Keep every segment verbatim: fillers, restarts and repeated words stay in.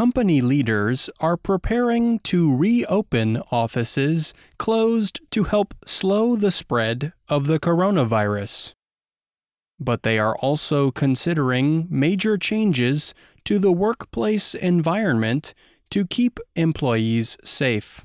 company leaders are preparing to reopen offices closed to help slow the spread of the coronavirus. But they are also considering major changes to the workplace environment to keep employees safe.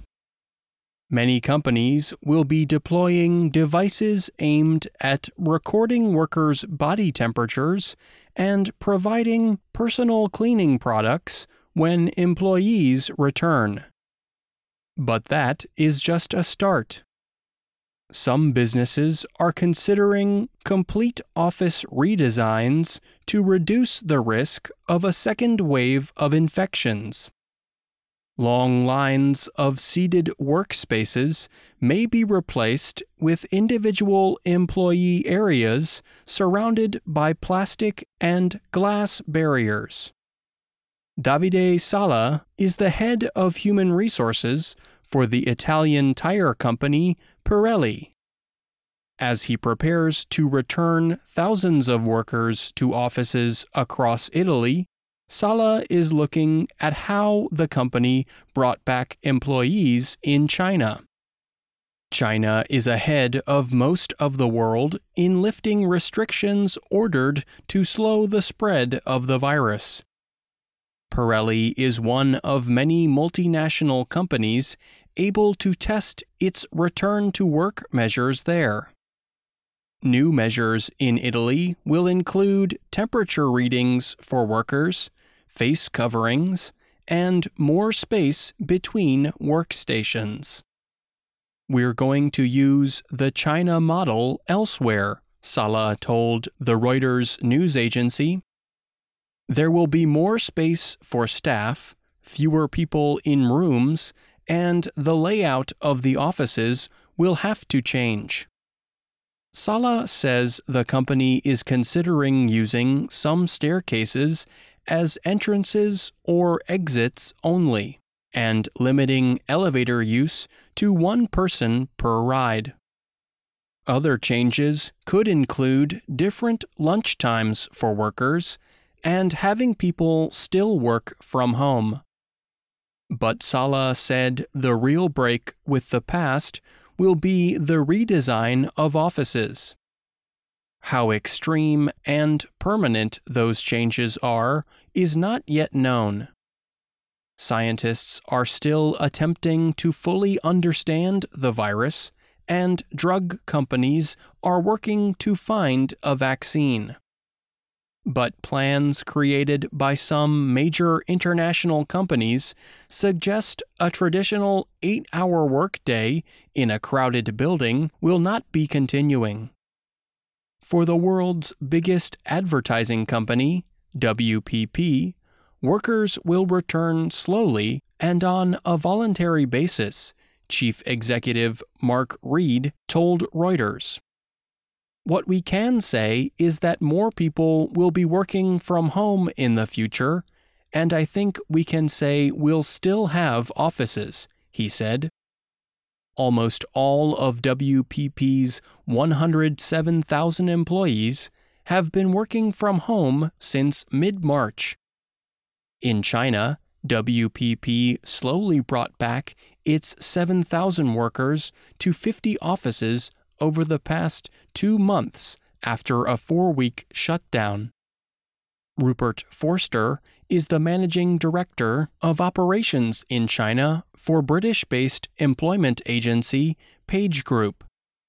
Many companies will be deploying devices aimed at recording workers' body temperatures and providing personal cleaning products when employees return. But that is just a start. Some businesses are considering complete office redesigns to reduce the risk of a second wave of infections. Long lines of seated workspaces may be replaced with individual employee areas surrounded by plastic and glass barriers. Davide Sala is the head of human resources for the Italian tire company Pirelli. As he prepares to return thousands of workers to offices across Italy, Sala is looking at how the company brought back employees in China. China is ahead of most of the world in lifting restrictions ordered to slow the spread of the virus. Pirelli is one of many multinational companies able to test its return-to-work measures there. New measures in Italy will include temperature readings for workers, face coverings, and more space between workstations. We're going to use the China model elsewhere, Sala told the Reuters news agency. There will be more space for staff, fewer people in rooms, and the layout of the offices will have to change. Sala says the company is considering using some staircases as entrances or exits only, and limiting elevator use to one person per ride. Other changes could include different lunch times for workers and having people still work from home. But Sala said the real break with the past will be the redesign of offices. How extreme and permanent those changes are is not yet known. Scientists are still attempting to fully understand the virus, and drug companies are working to find a vaccine. But plans created by some major international companies suggest a traditional eight-hour workday in a crowded building will not be continuing. For the world's biggest advertising company, W P P, workers will return slowly and on a voluntary basis, Chief Executive Mark Reed told Reuters. What we can say is that more people will be working from home in the future, and I think we can say we'll still have offices, he said. Almost all of W P P's one hundred seven thousand employees have been working from home since mid-March. In China, W P P slowly brought back its seven thousand workers to fifty offices over the past two months after a four-week shutdown. Rupert Forster is the managing director of operations in China for British-based employment agency PageGroup.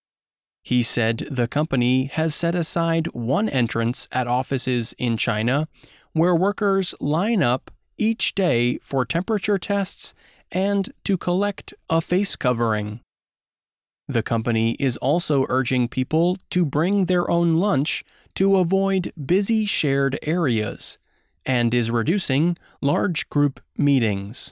He said the company has set aside one entrance at offices in China where workers line up each day for temperature tests and to collect a face covering. The company is also urging people to bring their own lunch to avoid busy shared areas, and is reducing large group meetings.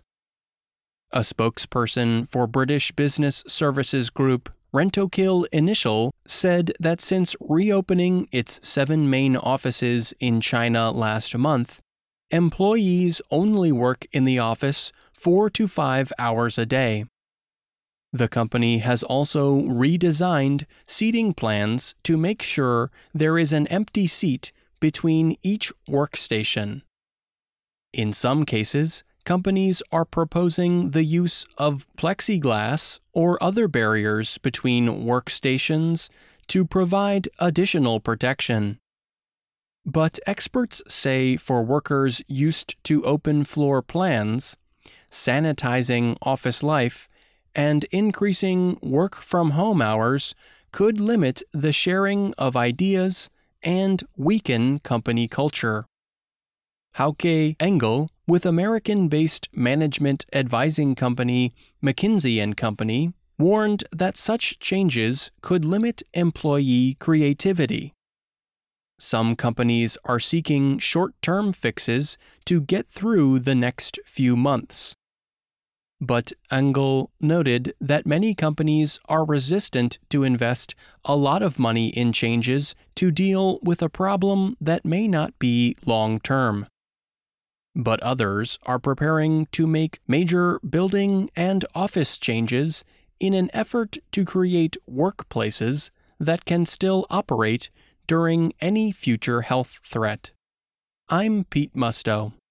A spokesperson for British business services group Rentokil Initial said that since reopening its seven main offices in China last month, employees only work in the office four to five hours a day. The company has also redesigned seating plans to make sure there is an empty seat between each workstation. In some cases, companies are proposing the use of plexiglass or other barriers between workstations to provide additional protection. But experts say for workers used to open floor plans, sanitizing office life, and increasing work-from-home hours could limit the sharing of ideas and weaken company culture. Hauke Engel, with American-based management advising company McKinsey and Company, warned that such changes could limit employee creativity. Some companies are seeking short-term fixes to get through the next few months. But Engel noted that many companies are resistant to invest a lot of money in changes to deal with a problem that may not be long-term. But others are preparing to make major building and office changes in an effort to create workplaces that can still operate during any future health threat. I'm Pete Musto.